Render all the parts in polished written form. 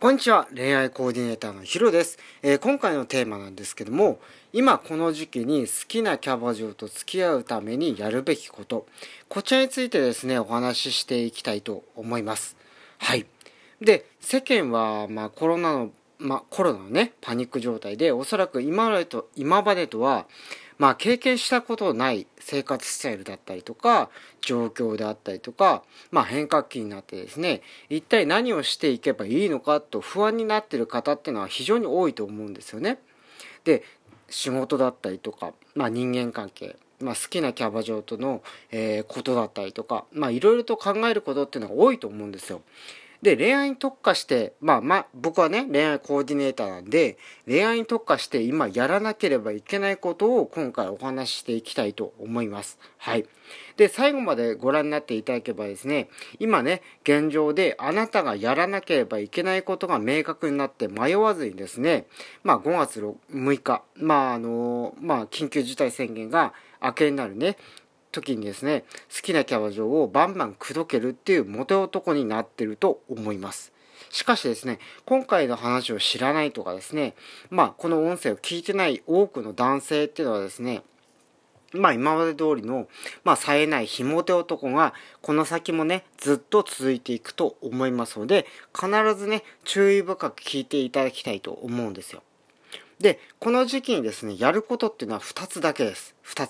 こんにちは。恋愛コーディネーターのヒロです。今回のテーマなんですけども、今この時期に好きなキャバ嬢と付き合うためにやるべきこと、こちらについてですね、お話ししていきたいと思います。はい。で、世間は、コロナのね、パニック状態で、おそらく今までとは、経験したことのない生活スタイルだったりとか、状況であったりとか、変革期になってですね、一体何をしていけばいいのかと不安になっている方っていうのは非常に多いと思うんですよね。で、仕事だったりとか、人間関係、好きなキャバ嬢との、ことだったりとか、いろいろと考えることっていうのが多いと思うんですよ。で、恋愛に特化して、僕はね、恋愛コーディネーターなんで、恋愛に特化して今やらなければいけないことを今回お話ししていきたいと思います。はい。で、最後までご覧になっていただければですね、今ね、現状であなたがやらなければいけないことが明確になって迷わずにですね、5月6日、緊急事態宣言が明けになるね、時にですね、好きなキャバ嬢をバンバン口説けるっていうモテ男になってると思います。しかしですね、今回の話を知らないとかですね、この音声を聞いてない多くの男性っていうのはですね、今まで通りの、冴えないひも手男が、この先もね、ずっと続いていくと思いますので、必ずね、注意深く聞いていただきたいと思うんですよ。で、この時期にですね、やることっていうのは2つだけです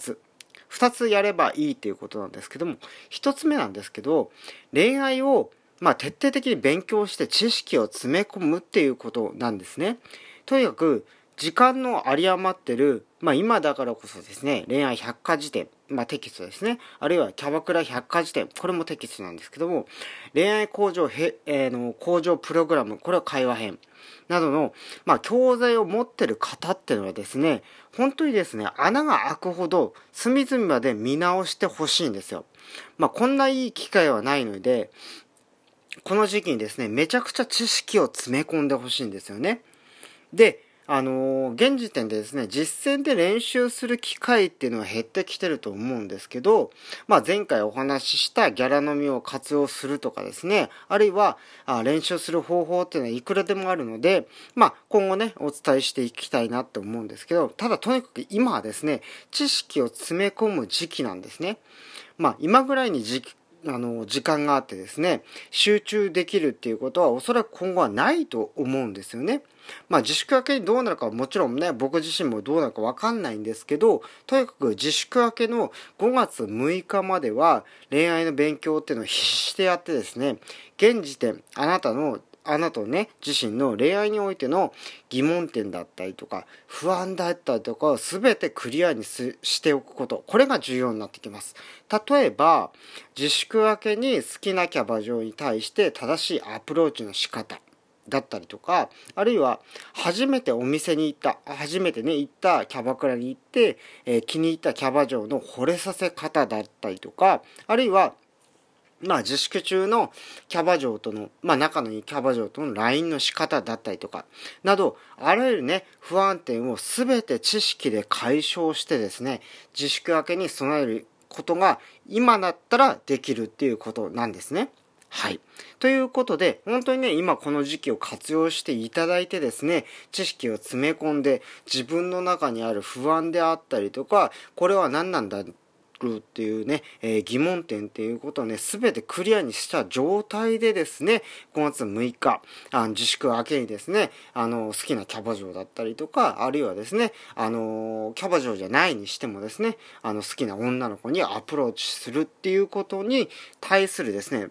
。2つやればいいということなんですけども、1つ目なんですけど、恋愛を徹底的に勉強して知識を詰め込むっていうことなんですね。とにかく時間の有り余ってる、今だからこそですね、恋愛百科事典、テキストですね、あるいはキャバクラ百科事典、これもテキストなんですけども、恋愛向上プログラム、これは会話編などの、教材を持ってる方っていうのはですね、本当にですね、穴が開くほど隅々まで見直してほしいんですよ。こんないい機会はないので、この時期にですね、めちゃくちゃ知識を詰め込んでほしいんですよね。で、現時点でですね、実践で練習する機会っていうのは減ってきてると思うんですけど、前回お話ししたギャラ飲みを活用するとかですね、あるいは練習する方法っていうのはいくらでもあるので、今後ね、お伝えしていきたいなと思うんですけど、ただとにかく今はですね、知識を詰め込む時期なんですね。今ぐらいに時間があってですね、集中できるっていうことはおそらく今後はないと思うんですよね。自粛明けにどうなるかはもちろんね、僕自身もどうなるかわかんないんですけど、とにかく自粛明けの5月6日までは恋愛の勉強っていうのを必死してやってですね、現時点、あなたね、自身の恋愛においての疑問点だったりとか、不安だったりとかを全てクリアにしておくこと。これが重要になってきます。例えば、自粛明けに好きなキャバ嬢に対して正しいアプローチの仕方だったりとか、あるいは初めてね、行ったキャバクラに行って、気に入ったキャバ嬢の惚れさせ方だったりとか、あるいは自粛中のキャバ嬢との、仲のいいキャバ嬢との LINE の仕方だったりとか、など、あらゆるね、不安点をすべて知識で解消してですね、自粛明けに備えることが今だったらできるっていうことなんですね。はい。ということで、本当にね、今この時期を活用していただいてですね、知識を詰め込んで、自分の中にある不安であったりとか、これは何なんだっていうね、疑問点っていうことをね、すべてクリアにした状態でですね、5月6日、自粛明けにですね、好きなキャバ嬢だったりとか、あるいはですね、キャバ嬢じゃないにしてもですね、好きな女の子にアプローチするっていうことに対するですね、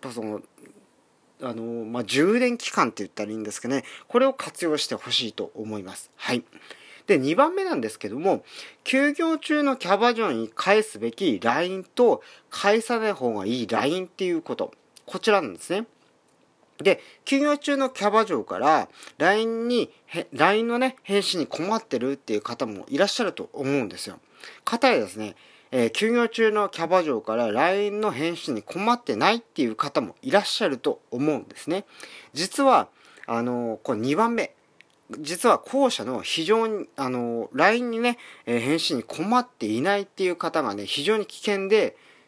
充電期間って言ったらいいんですけどね、これを活用してほしいと思います。はい。で、2番目なんですけども、休業中のキャバ嬢に返すべき LINE と返さない方がいい LINE っていうこと。こちらなんですね。で、休業中のキャバ嬢から LINE のね、返信に困ってるっていう方もいらっしゃると思うんですよ。かたやですね、休業中のキャバ嬢から LINE の返信に困ってないっていう方もいらっしゃると思うんですね。実は、これ2番目。実は後者の非常に、LINE にね、返信に困っていないっていう方がね、非常に危険で、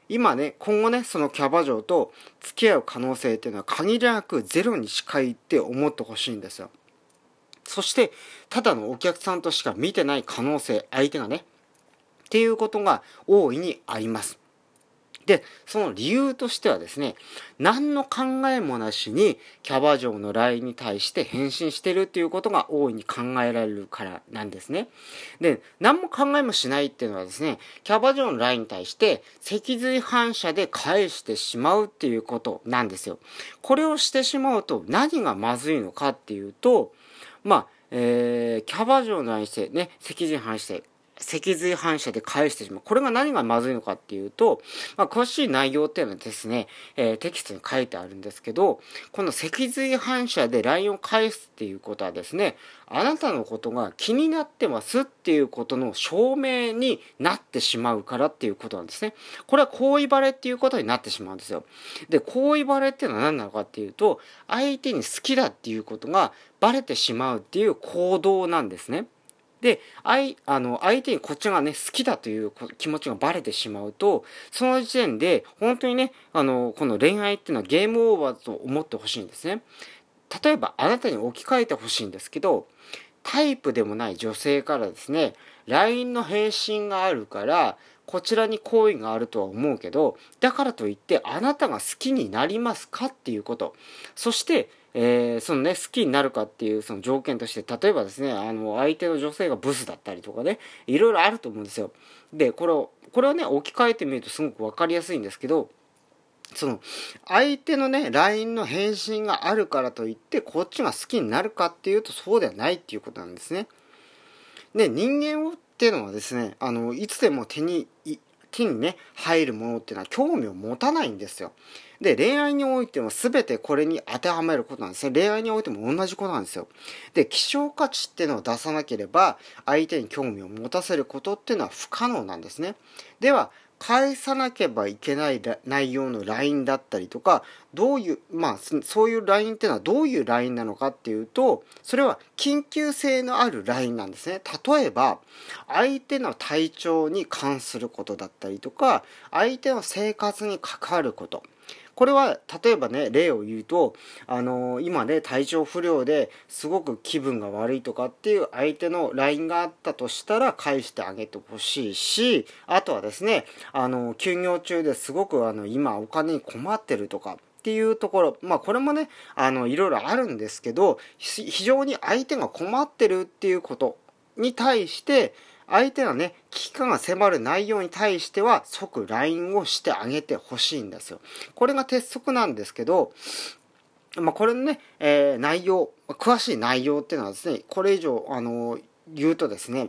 今ね、今後ね、そのキャバ嬢と付き合う可能性っていうのは限りなくゼロに近いって思ってほしいんですよ。そして、ただのお客さんとしか見てない可能性、相手がね、っていうことが大いにあります。で、その理由としてはですね、何の考えもなしにキャバ嬢の LINE に対して返信してるっていうことが大いに考えられるからなんですね。で、何も考えもしないっていうのはですね、キャバ嬢の LINE に対して脊髄反射で返してしまうっていうことなんですよ。これをしてしまうと何がまずいのかっていうと、キャバ嬢の LINE してね、脊髄反射で返してしまう。これが何がまずいのかっていうと、詳しい内容っていうのはですね、テキストに書いてあるんですけど、この脊髄反射で LINE を返すっていうことはですね、あなたのことが気になってますっていうことの証明になってしまうからっていうことなんですね。これは好意バレっていうことになってしまうんですよ。で、好意バレっていうのは何なのかっていうと、相手に好きだっていうことがバレてしまうっていう行動なんですね。で、相手にこっちがね、好きだという気持ちがバレてしまうと、その時点で、本当にね、この恋愛っていうのはゲームオーバーだと思ってほしいんですね。例えば、あなたに置き換えてほしいんですけど、タイプでもない女性からですね、LINE の返信があるから、こちらに好意があるとは思うけど、だからといってあなたが好きになりますかっていうこと。そして、そのね、好きになるかっていうその条件として、例えばですね、相手の女性がブスだったりとかね、いろいろあると思うんですよ。で、これをね、置き換えてみるとすごくわかりやすいんですけど、その相手のね LINE の返信があるからといってこっちが好きになるかっていうとそうではないっていうことなんですね。で、人間っていうのはですね、いつでも手にね入るものっていうのは興味を持たないんですよ。で、恋愛においても全てこれに当てはめることなんですね。恋愛においても同じことなんですよ。で、希少価値っていうのを出さなければ相手に興味を持たせることっていうのは不可能なんですね。では返さなければいけない内容の LINE だったりとか、どういう、そういう LINE っていうのはどういう LINE なのかっていうと、それは緊急性のある LINE なんですね。例えば、相手の体調に関することだったりとか、相手の生活に関わること。これは例えばね例を言うと今ね体調不良ですごく気分が悪いとかっていう相手の LINE があったとしたら返してあげてほしいし、あとはですね休業中ですごく今お金に困ってるとかっていうところ、これもねいろいろあるんですけど、非常に相手が困ってるっていうことに対して相手のね、危機感が迫る内容に対しては即 LINE をしてあげてほしいんですよ。これが鉄則なんですけど、これのね、内容、詳しい内容っていうのはですね、これ以上、言うとですね、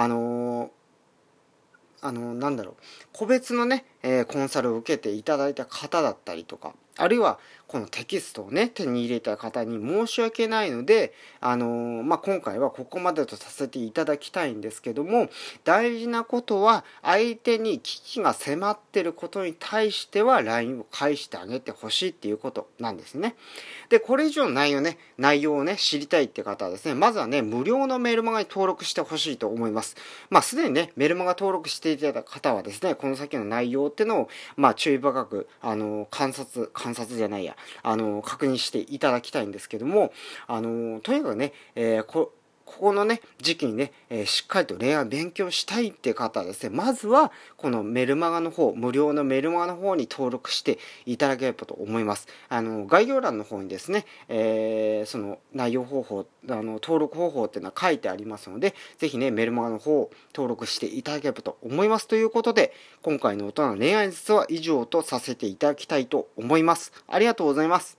個別のね、コンサルを受けていただいた方だったりとか、あるいはこのテキストをね手に入れた方に申し訳ないので今回はここまでとさせていただきたいんですけども、大事なことは相手に危機が迫っていることに対しては LINE を返してあげてほしいっていうことなんですね。で、これ以上の内容をね知りたいって方はですね、まずはね無料のメルマガに登録してほしいと思います。すでにねメルマガ登録していただいた方はですね、この先の内容っていうのを注意深く観察じゃないや確認していただきたいんですけども、とにかくね、ここのね時期にね、しっかりと恋愛を勉強したいっていう方はですね、まずはこのメルマガの方、無料のメルマガの方に登録していただければと思います。概要欄の方にですね、その内容方法登録方法っていうのは書いてありますので、ぜひねメルマガの方を登録していただければと思います。ということで今回の大人の恋愛術は以上とさせていただきたいと思います。ありがとうございます。